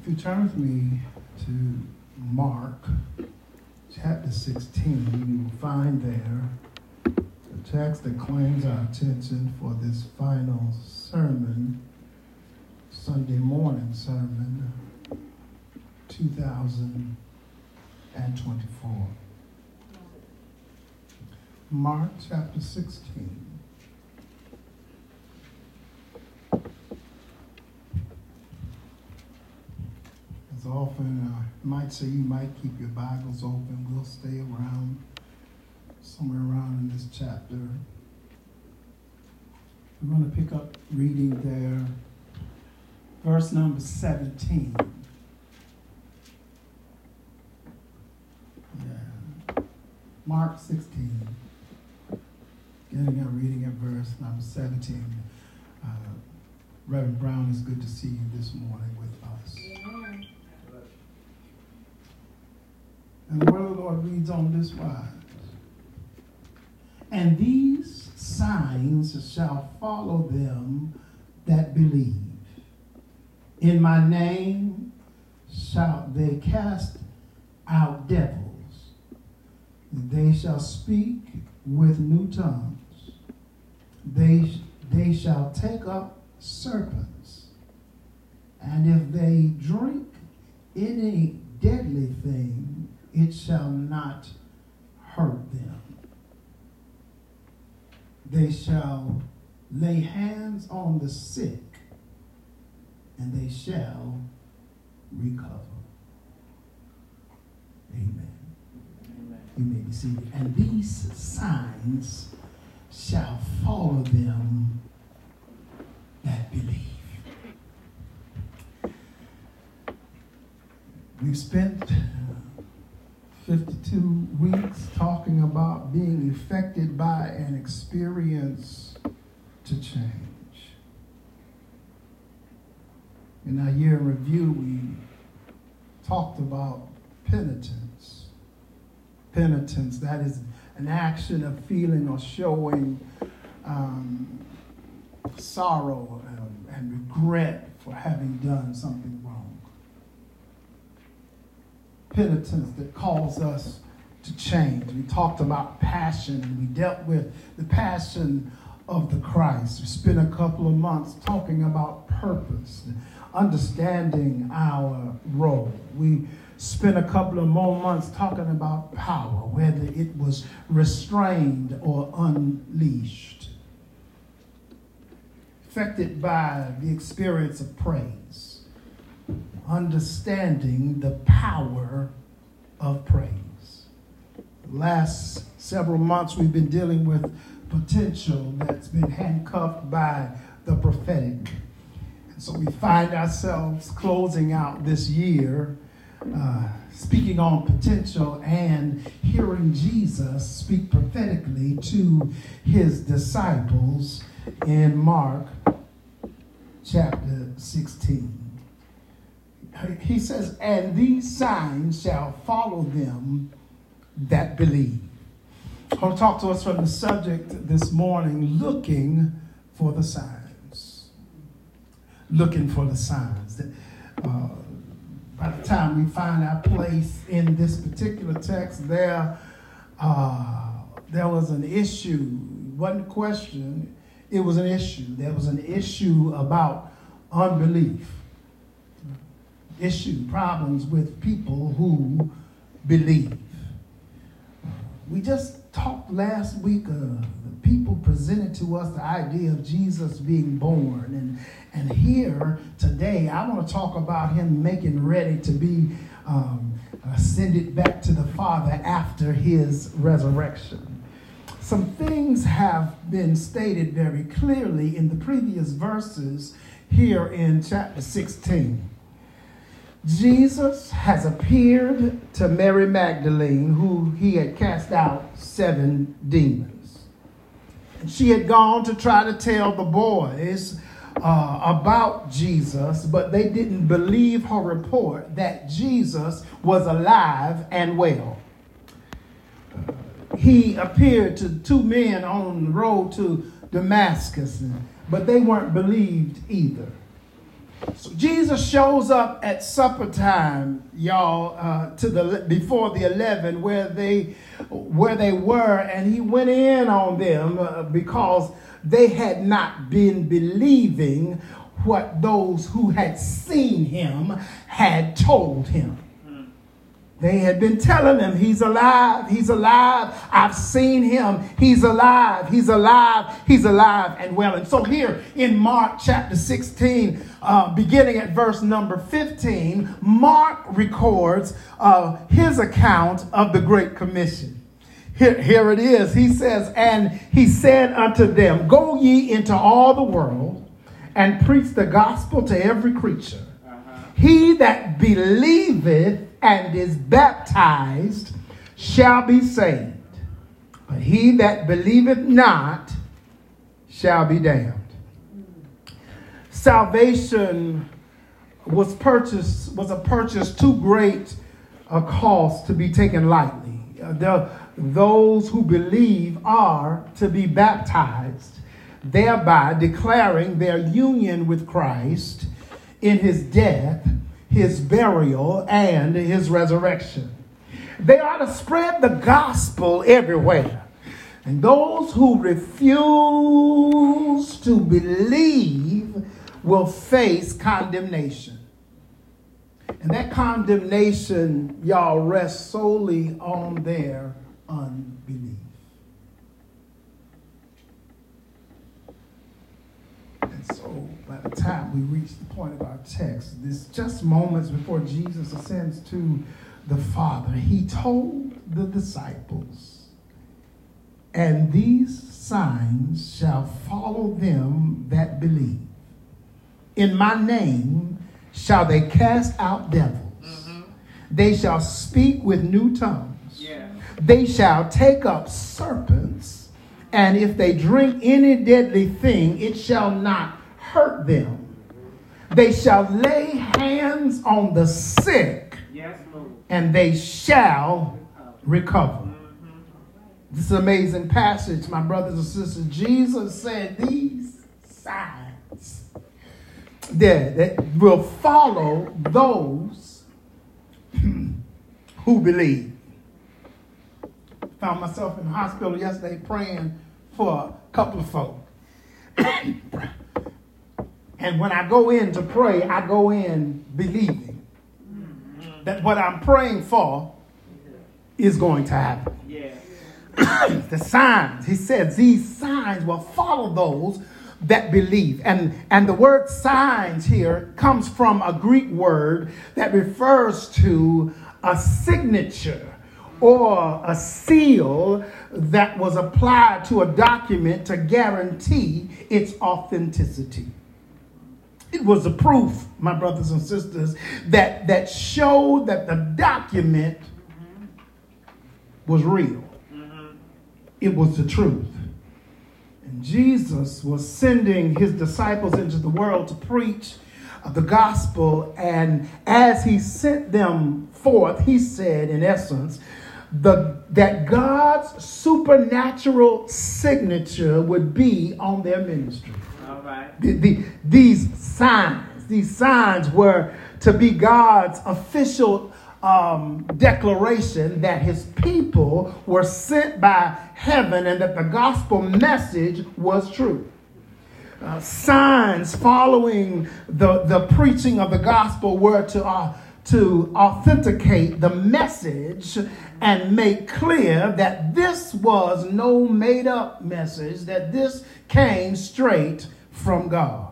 If you turn with me to Mark chapter 16, you will find there the text that claims our attention for this final sermon, Sunday morning sermon, 2024. Mark chapter 16. As often, I might say you might keep your Bibles open. We'll stay around, somewhere around in this chapter. We're going to pick up reading there, verse number 17. Mark 16, getting our reading at verse number 17. Reverend Brown, it's good to see you this morning with us. Amen. And the word of the Lord reads on this wise. And these signs shall follow them that believe. In my name shall they cast out devils. They shall speak with new tongues. They shall take up serpents. And if they drink any deadly thing, it shall not hurt them. They shall lay hands on the sick, and they shall recover. Amen. You may be seated. And these signs shall follow them that believe. We've spent 52 weeks talking about being affected by an experience to change. In our year in review, we talked about penitence. Penitence, that is an action of feeling or showing sorrow and regret for having done something wrong. Penitence that calls us to change. We talked about passion, and we dealt with the passion of the Christ. We spent a couple of months talking about purpose, understanding our role. We spent a couple of more months talking about power, whether it was restrained or unleashed. Affected by the experience of praise, understanding the power of praise. The last several months we've been dealing with potential that's been handcuffed by the prophetic. And so we find ourselves closing out this year speaking on potential and hearing Jesus speak prophetically to his disciples in Mark chapter 16. He says, and these signs shall follow them that believe. I want to talk to us from the subject this morning, looking for the signs. Looking for the signs. By the time we find our place in this particular text, there was an issue. It wasn't a question, it was an issue. There was an issue about unbelief. Problems with people who believe. We just talked last week, the people presented to us the idea of Jesus being born. And here today, I want to talk about him making ready to be ascended back to the Father after his resurrection. Some things have been stated very clearly in the previous verses here in chapter 16. Jesus has appeared to Mary Magdalene, who he had cast out 7 demons. And she had gone to try to tell the boys about Jesus, but they didn't believe her report that Jesus was alive and well. He appeared to 2 men on the road to Damascus, but they weren't believed either. So Jesus shows up at supper time, y'all, before the 11 where they were, and he went in on them because they had not been believing what those who had seen him had told him. They had been telling him, he's alive, he's alive. I've seen him. He's alive, he's alive, he's alive and well. And so here in Mark chapter 16, beginning at verse number 15, Mark records his account of the Great Commission. Here it is. He says, and he said unto them, go ye into all the world and preach the gospel to every creature. He that believeth and is baptized shall be saved, but he that believeth not shall be damned. Salvation was a purchase too great a cost to be taken lightly. Those who believe are to be baptized, thereby declaring their union with Christ in his death, his burial, and his resurrection. They are to spread the gospel everywhere. And those who refuse to believe will face condemnation. And that condemnation, y'all, rests solely on their unbelief. And so by the time we reach the point of our text, this just moments before Jesus ascends to the Father, he told the disciples, and these signs shall follow them that believe. In my name shall they cast out devils. They shall speak with new tongues. They shall take up serpents, and if they drink any deadly thing, it shall not hurt them. They shall lay hands on the sick, and they shall recover. This is an amazing passage, my brothers and sisters. Jesus said these signs that will follow those who believe. Found myself in the hospital yesterday praying for a couple of folk. And when I go in to pray, I go in believing that what I'm praying for is going to happen. The signs, he says, these signs will follow those that believe. And the word signs here comes from a Greek word that refers to a signature or a seal that was applied to a document to guarantee its authenticity. It was a proof, my brothers and sisters, that showed that the document was real. It was the truth. And Jesus was sending his disciples into the world to preach the gospel. And as he sent them forth, he said, in essence, that God's supernatural signature would be on their ministry. All right. These signs were to be God's official declaration that his people were sent by heaven and that the gospel message was true. Signs following the preaching of the gospel were to authenticate the message and make clear that this was no made-up message, that this came straight from God.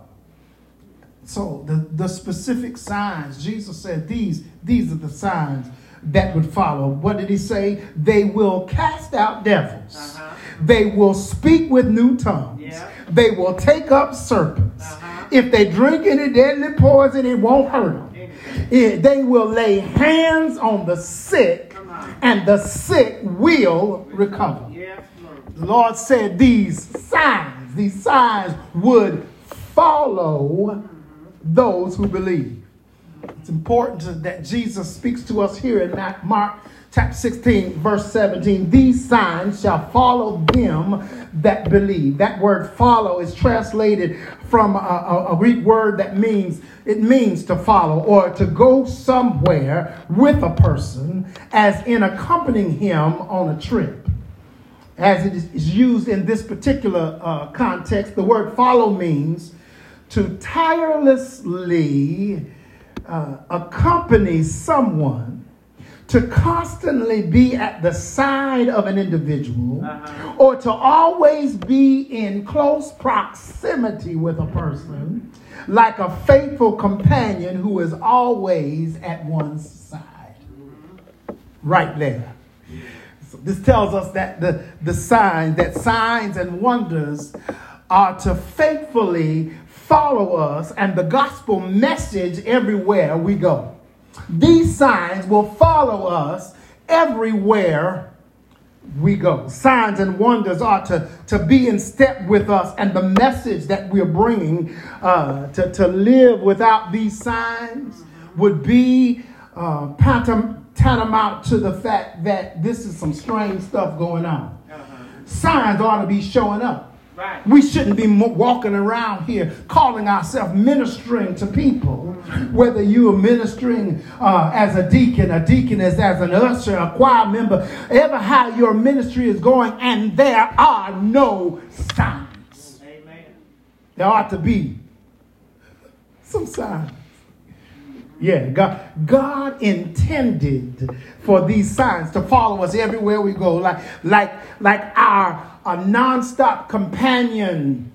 So the specific signs, Jesus said these are the signs that would follow. What did he say? They will cast out devils. They will speak with new tongues. They will take up serpents. If they drink any deadly poison, it won't hurt them. They will lay hands on the sick, and the sick will recover. The Lord said these signs would follow those who believe. It's important that Jesus speaks to us here in Mark chapter 16, verse 17. These signs shall follow them that believe. That word follow is translated from a Greek word that means to follow or to go somewhere with a person, as in accompanying him on a trip. As it is used in this particular context, the word follow means to tirelessly accompany someone, to constantly be at the side of an individual, or to always be in close proximity with a person, like a faithful companion who is always at one's side. Right there. So this tells us that the signs and wonders are to faithfully follow us and the gospel message everywhere we go. These signs will follow us everywhere we go. Signs and wonders are to be in step with us and the message that we're bringing. To live without these signs would be tantamount to the fact that this is some strange stuff going on. Signs ought to be showing up. Right. We shouldn't be walking around here calling ourselves ministering to people. Whether you are ministering as a deaconess, as an usher, a choir member, ever how your ministry is going, and there are no signs. Amen. There ought to be some signs. Yeah, God intended for these signs to follow us everywhere we go, like our nonstop companion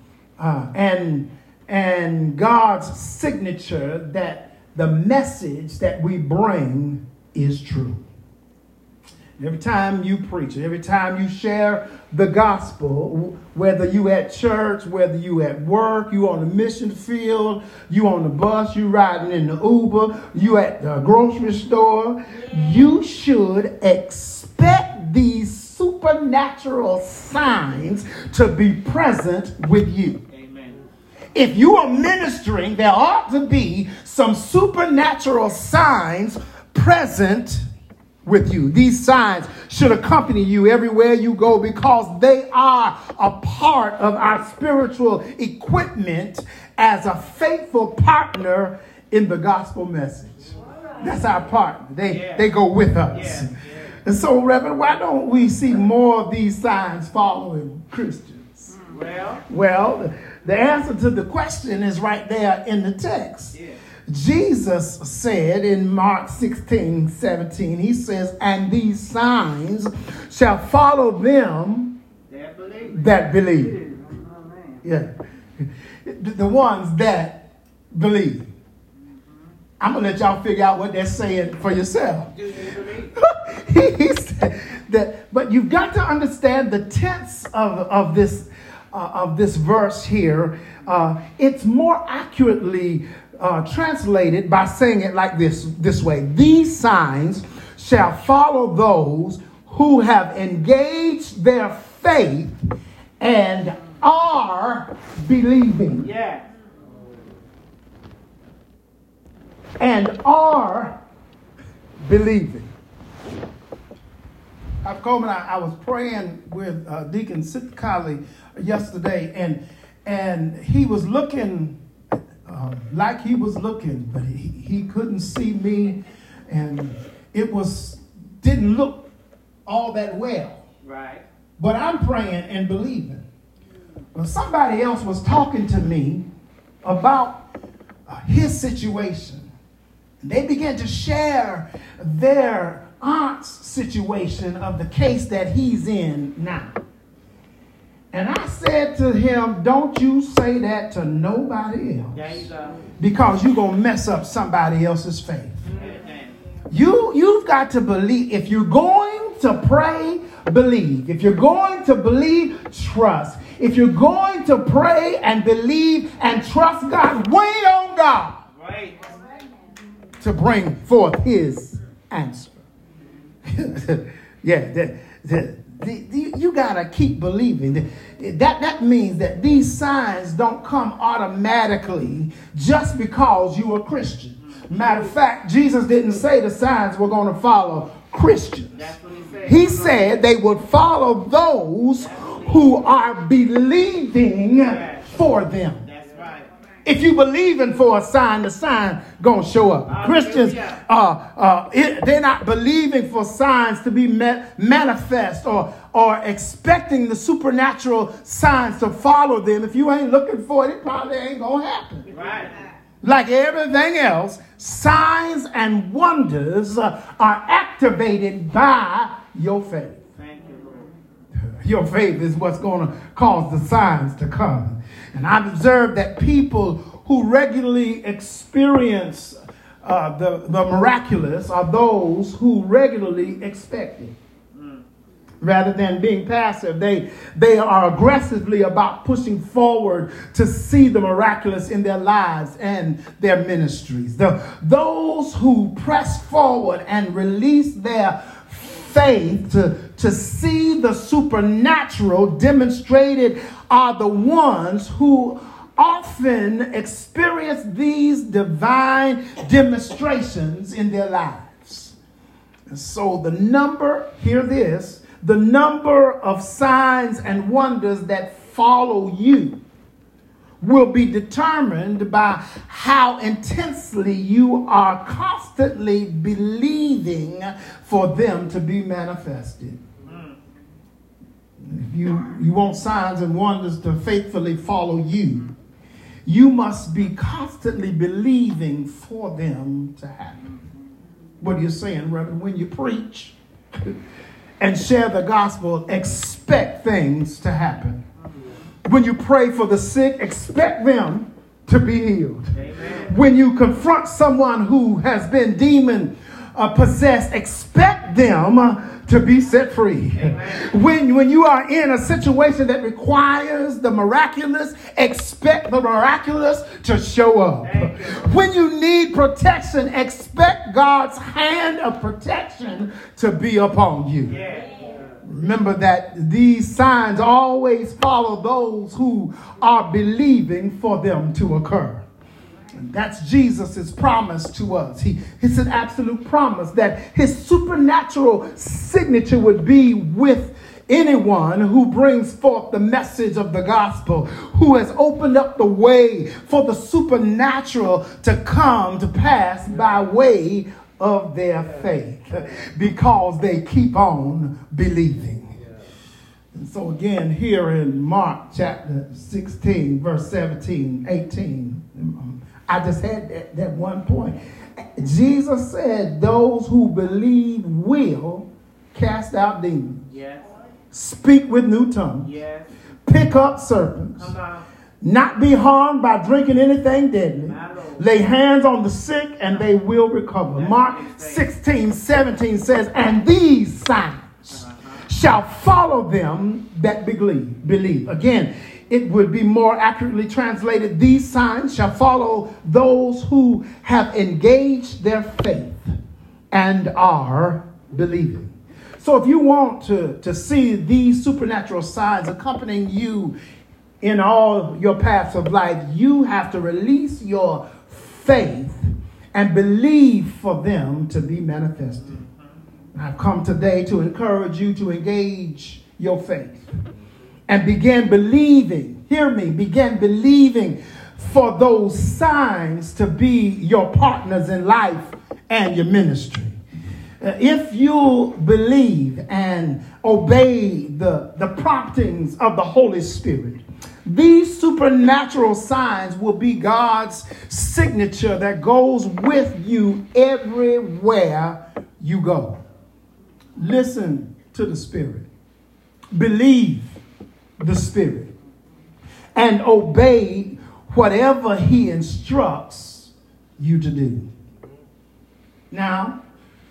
and God's signature that the message that we bring is true. Every time you preach, every time you share the gospel, whether you at church, whether you at work, you on the mission field, you on the bus, you riding in the Uber, you at the grocery store, you should expect these supernatural signs to be present with you. Amen. If you are ministering, there ought to be some supernatural signs present with you. These signs should accompany you everywhere you go because they are a part of our spiritual equipment as a faithful partner in the gospel message. That's our partner. They go with us. And so, Reverend, why don't we see more of these signs following Christians? Well, the answer to the question is right there in the text. Yeah. Jesus said in Mark 16:17, he says, and these signs shall follow them that believe. Yeah. The ones that believe. I'm going to let y'all figure out what they're saying for yourself. He said that, but you've got to understand the tense of this verse here. It's more accurately translated by saying it like this way. These signs shall follow those who have engaged their faith and are believing. Yeah. And are believing. Coleman, I was praying with Deacon Sitkali yesterday, and he was looking like he was looking, but he couldn't see me, and it didn't look all that well. Right. But I'm praying and believing. But somebody else was talking to me about his situation. They began to share their aunt's situation of the case that he's in now. And I said to him, don't you say that to nobody else. Because you're going to mess up somebody else's faith. You've got to believe. If you're going to pray, believe. If you're going to believe, trust. If you're going to pray and believe and trust God, wait on God. Right. To bring forth his answer. You got to keep believing. That means that these signs don't come automatically just because you're a Christian. Matter of fact, Jesus didn't say the signs were going to follow Christians. That's what he said. He said they would follow those who are believing for them. That's right. If you believing for a sign, the sign gonna show up. Christians, they're not believing for signs to be manifest or expecting the supernatural signs to follow them. If you ain't looking for it, it probably ain't gonna happen. Right. Like everything else, signs and wonders are activated by your faith. Thank you, Lord. Your faith is what's going to cause the signs to come. And I've observed that people who regularly experience the miraculous are those who regularly expect it. Rather than being passive, they are aggressively about pushing forward to see the miraculous in their lives and their ministries. Those who press forward and release their faith to see the supernatural demonstrated are the ones who often experience these divine demonstrations in their lives. And so the number of signs and wonders that follow you will be determined by how intensely you are constantly believing for them to be manifested. If you want signs and wonders to faithfully follow you, you must be constantly believing for them to happen. What are you saying, Reverend? When you preach and share the gospel, expect things to happen. When you pray for the sick, expect them to be healed. Amen. When you confront someone who has been demon possessed, expect them to be set free. Amen. When you are in a situation that requires the miraculous, expect the miraculous to show up. When you need protection, expect God's hand of protection to be upon you. Yeah. Remember that these signs always follow those who are believing for them to occur. And that's Jesus' promise to us. It's an absolute promise that his supernatural signature would be with anyone who brings forth the message of the gospel, who has opened up the way for the supernatural to come to pass by way of their faith, because they keep on believing. And so again, here in Mark chapter 16, verse 17, 18, I just had that one point. Jesus said, those who believe will cast out demons. Yes. Speak with new tongues. Yes. Pick up serpents. Come on. Not be harmed by drinking anything deadly. My Lord. Lay hands on the sick and they will recover. Mark 16, 17 says, and these signs shall follow them that believe. Again, it would be more accurately translated, these signs shall follow those who have engaged their faith and are believing. So if you want to see these supernatural signs accompanying you in all your paths of life, you have to release your faith and believe for them to be manifested. I've come today to encourage you to engage your faith and begin believing, hear me, begin believing for those signs to be your partners in life and your ministry. If you believe and obey the promptings of the Holy Spirit, these supernatural signs will be God's signature that goes with you everywhere you go. Listen to the Spirit. Believe the Spirit. And obey whatever he instructs you to do. Now,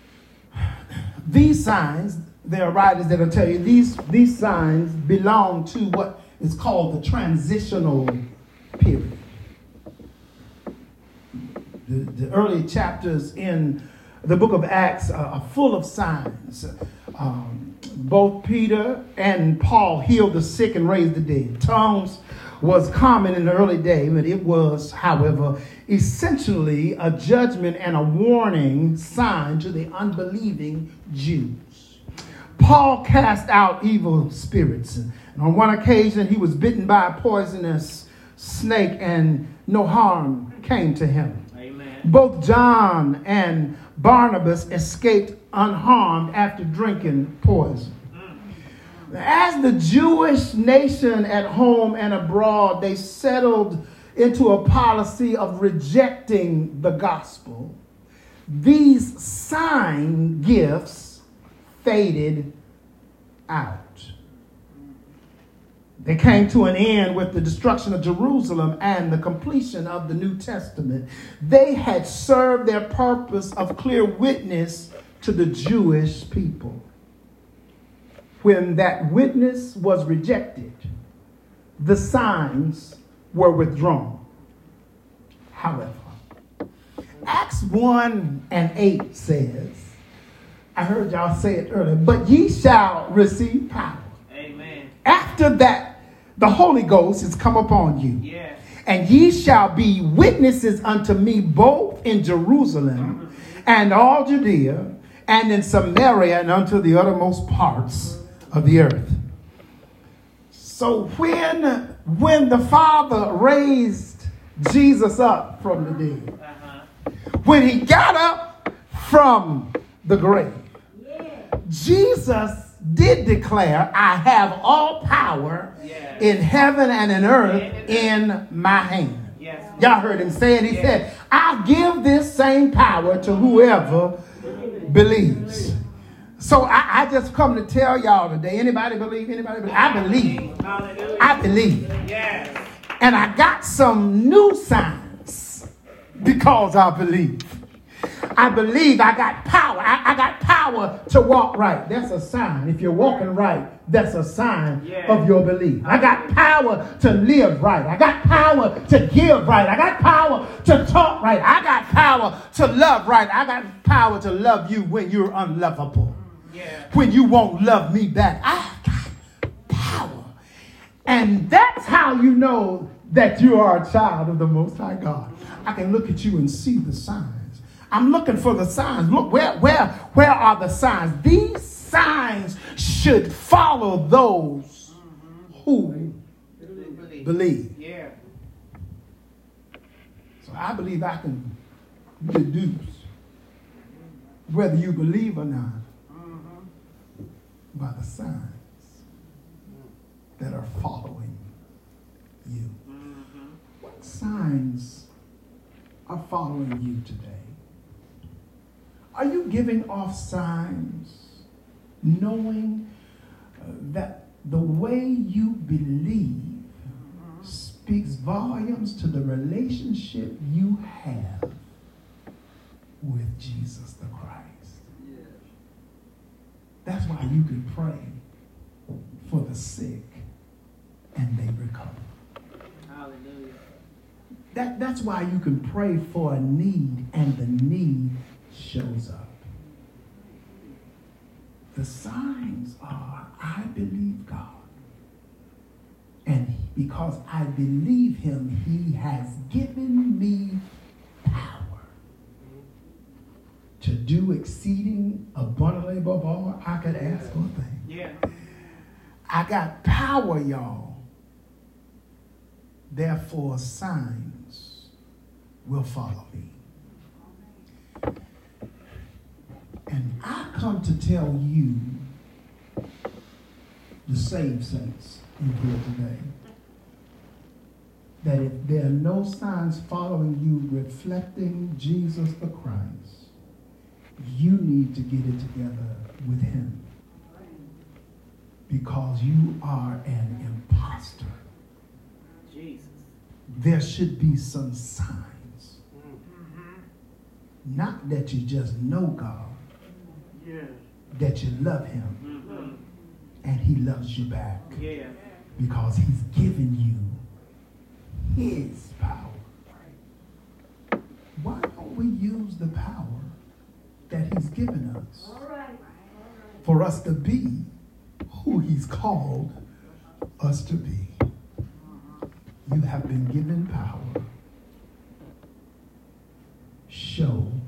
these signs, there are writers that will tell you these signs belong to what is called the transitional period. The early chapters in the book of Acts are full of signs. Both Peter and Paul healed the sick and raised the dead. Tongues was common in the early day, but it was, however, essentially a judgment and a warning sign to the unbelieving Jews. Paul cast out evil spirits. And on one occasion, he was bitten by a poisonous snake and no harm came to him. Amen. Both John and Barnabas escaped unharmed after drinking poison. As the Jewish nation at home and abroad, they settled into a policy of rejecting the gospel. These sign gifts faded out. They came to an end with the destruction of Jerusalem and the completion of the New Testament. They had served their purpose of clear witness to the Jewish people. When that witness was rejected, the signs were withdrawn. However, Acts 1:8 says, I heard y'all say it earlier, but ye shall receive power. Amen. After that, the Holy Ghost has come upon you. Yes. And ye shall be witnesses unto me both in Jerusalem and all Judea and in Samaria and unto the uttermost parts of the earth. So when the Father raised Jesus up from the dead, when he got up from the grave, Jesus did declare, I have all power in heaven and in earth in my hand. Yes. Y'all heard him say it. He said, I'll give this same power to whoever believes. So I just come to tell y'all today, anybody believe? Anybody believe? I believe. Hallelujah. I believe. Yes. And I got some new signs because I believe. I believe I got power. I got power to walk right. That's a sign. If you're walking right, that's a sign of your belief. I got power to live right. I got power to give right. I got power to talk right. I got power to love right. I got power to love you when you're unlovable. When you won't love me back. I got power. And that's how you know that you are a child of the Most High God. I can look at you and see the signs. I'm looking for the signs. Look, where are the signs? These signs should follow those who believe. Yeah. So I believe I can deduce whether you believe or not by the signs that are following you. What signs are following you today? Are you giving off signs knowing that the way you believe speaks volumes to the relationship you have with Jesus the Christ? That's why you can pray for the sick and they recover. Hallelujah. That's why you can pray for a need and the need shows up. The signs are, I believe God. And because I believe him, he has given me power to do exceeding abundantly above all I could ask or think. Yeah. I got power, y'all. Therefore, signs will follow me. And I come to tell you, the saved saints in here today, that if there are no signs following you reflecting Jesus the Christ, you need to get it together with him. Because you are an imposter. Jesus. There should be some signs. Not that you just know God. That you love him. And he loves you back. Yeah. Because he's given you his power. Why don't we use the power that he's given us for us to be who he's called us to be? You have been given power. Show